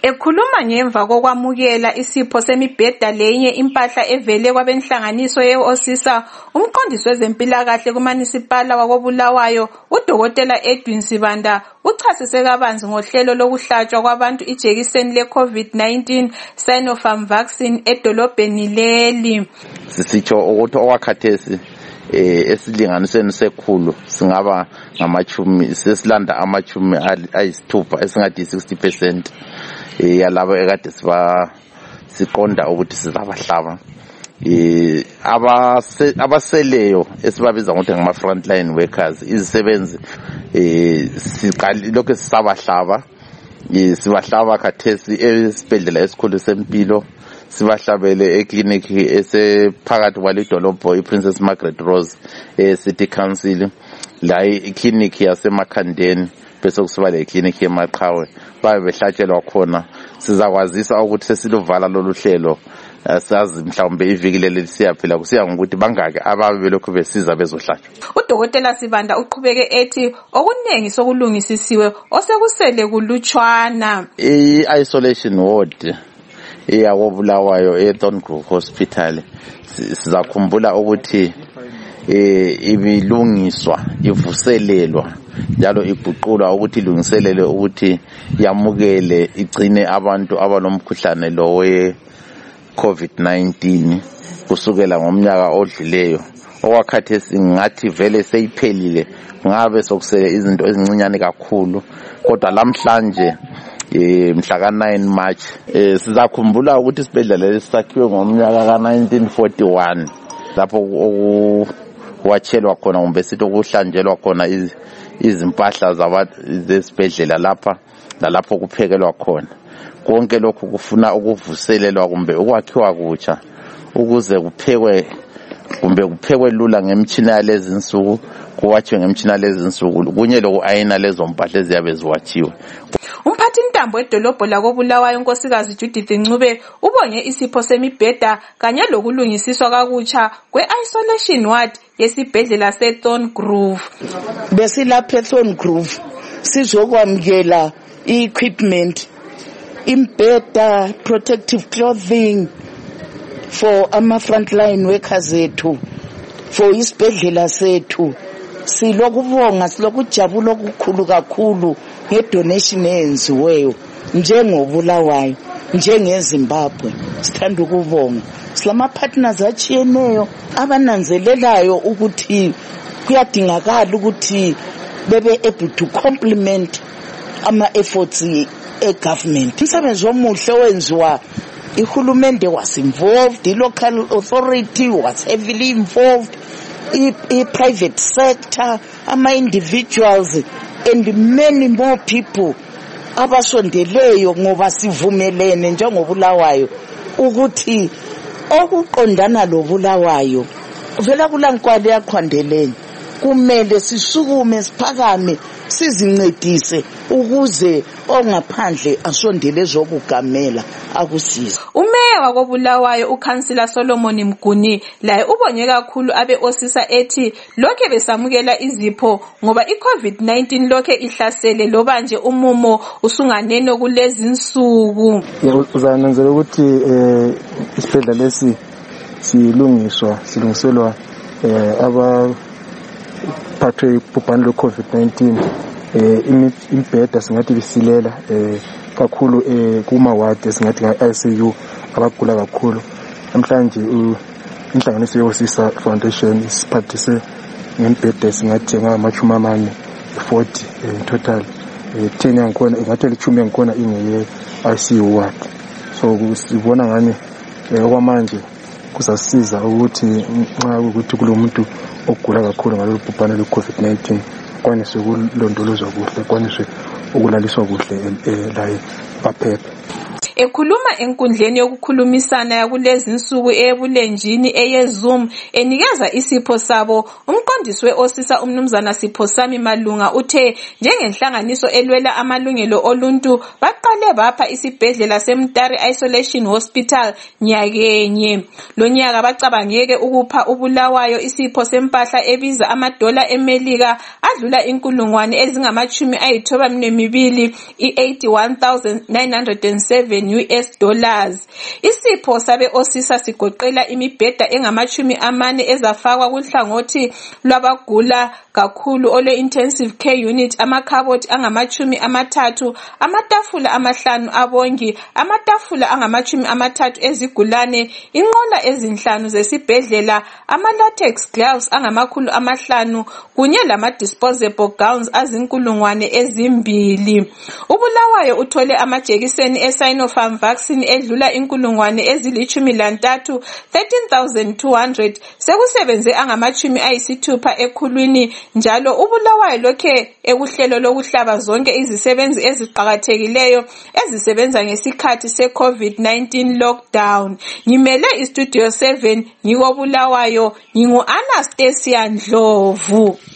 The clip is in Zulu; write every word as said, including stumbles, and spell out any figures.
Ekhuluma ngemva kokwamukela isipho semibheda lenye impahla evele kwabenhlanganiso ye-Osisa, umqondisi wezempilakahle kuMunicipal wakoBulawayo, uDokotela Edwin Sibanda, uchasise kabanzi ngohlelo lokuhlatshwa kwabantu ijekiseni le-COVID nineteen Sinopharm vaccine edolobheni leli. Sisitsho ukuthi okwakhathesi eh esilinganisweni sekhulu singaba ngamachumi sesilanda amachumi ayisithupha esingathi sixty percent eh yalabo ekade siba siqonda ukuthi sizabahlaba eh abaseleyo esibabiza ngokuthi ngama frontline workers izisebenzi eh siqali lokho sisabahlaba eh sibahlaba khathesi esibhedlela esikhulu sempilo sibahlabele ekliniki esephakathi kwalidolobho iPrincess Margaret Rose eh City Council la ikliniki yaseMakhandeni bese kusiba le ikliniki eMaqhawe babe behlatshelwa khona. Sizakwazisa ukuthi sesiluvala lolu hlelo asazi mhlawumbe iviki leli siyaphila kusiya ngokuthi bangaki ababe belokhu besiza bezohlatshwa. UDokotela Sibanda uqhubeke ethi okuningi sokulungisisiwe osekusele kulutshwana. I-isolation ward eyakoBulawayo eThorngrove Hospital sizakhumbula ukuthi eh ibilungiswa ivuselelwa njalo iguqulwa ukuthi ilungiselele ukuthi yamukele igcine abantu abanomkhuhlane lo we COVID nineteen kusukela ngomnyaka odlileyo. Okwakhathesi ngathi vele seyiphelile ngabe sokusele izinto ezincinyane kakhulu kodwa lamhlanje eh mhla ka nine March eh sizakhumbula ukuthi isibhedlela lesakhiwe ngomnyaka ka nineteen forty-one lapho watshelwa khona kumbe sithi ukuhlanjelwa khona izimpahla zesibhedlela lapha lalapho kuphekelwa khona. Konke lokhu kufuna ukuvuselelwa kumbe ukwakhiwa kutsha ukuze kuphekwe kumbe kuphekwe lula ngemtshina yalezi insuku kuwatshwe ngemtshina lezi insuku kunye lokuayina lezo mpahla eziyabe ziwatshiwe. Umphathi intambo edolobho lakoBulawayo unkosikazi Judith Ncube ubonge isipho semibheda kanye lokulungisiswa kakutsha kwe-isolation ward yesibhedlela seThorngrove. Besilapha eThorngrove sizokwamukela i-equipment, imbheda, protective clothing for ama frontline workers ethu, for isibhedlela sethu. Silokubonga silokujabula okukhulu kakhulu ngedonation eyenziweyo njengoBulawayo njengeZimbabwe. Sithanda ukubonga silama partners achiyeneyo abananzelelayo ukuthi kuyadingakala ukuthi bebe able to complement ama efforts e-government. Umsebenzi omuhle wenziwa ihulumende was involved, the local authority was heavily involved, i-private sector, ama-individuals and many more people abasondeleyo ngoba sivumelene njengoBulawayo ukuthi okuqondana loBulawayo vela kulankwale yakhwandeleni kumele sisukume siphakame sizincedise ukuze ongaphandle asondele zokugamela akusiza. Umeya wakoBulawayo uKhansila Solomon Mguni laye ubonye kakhulu abe-Osisa ethi lokho besamukela izipho ngoba i-COVID nineteen lokho ihlasele loba nje umumo usunganeno kulezi insuku. Uzananzela ukuthi eh isibhedlela lesi silungiswa silungiselwa eh aba phathwe ubhubhane lwe-COVID nineteen eh imbheda singathi bisilela eh kakhulu eh kuma ward singathi nge-I C U abagula kakhulu. Namhlanje inhlanganiso ye-Osisa Foundation isiphathise ngembheda singathi ngamachumi amane forty in total. eh ten yangikhona ingathi lichumi yangikhona ingeye-I C U ward. So sibona ngani okwamanje kuzasiza ukuthi nxa ukuthi kulomuntu ogula kakhulu ngalolu bhubhane lwe-COVID nineteen kwanise ukulondolozwa kuhle kwanise ukulaliswa kuhle la baphepha. Ekhuluma enkundleni yokukhulumisana yakulezi insuku ebulenjini eyeZoom enikeza isipho sabo, umqondisi we-Osisa umnumzana Siphosami Malunga uthe njengenhlanganiso elwela amalungelo oluntu baqale bapha isibhedlela seMtari Isolation Hospital nyakenye. Lo nyaka bacabangeke ukupha uBulawayo isipho sempahla ebiza amadola eMelika adlula inkulungwane ezingamachumi ayithoba nemibili i-eighty-one thousand nine hundred seven U S dollars. Isipho sabe Osisa sigoqela imibheda engamachumi amane ezafakwa kuhlangothi lwabagula kakhulu ole intensive care unit, amakhabothi angamachumi amathathu, amatafula amahlanu abongi, amatafula angamachumi amathathu ezigulane, inqola ezinhlanu zesibhedlela, ama-latex gloves angamakhulu amahlanu kunye lama-disposable gowns azinkulungwane ezimbili. uBulawayo uthole amajekiseni e-Sinopharm vaccine edlula inkulungwane ezilichumi lantathu thirteen thousand two hundred sekusebenze angamachumi ayisithupha ekhulwini. Njalo uBulawayo lokhe ekuhlelo lokuhlaba zonke izisebenzi eziqhakathekileyo ezisebenza ngesikhathi se-COVID nineteen lockdown. Ngimele iStudio seven ngiko Bulawayo, ngingu Anastasia Ndlovu.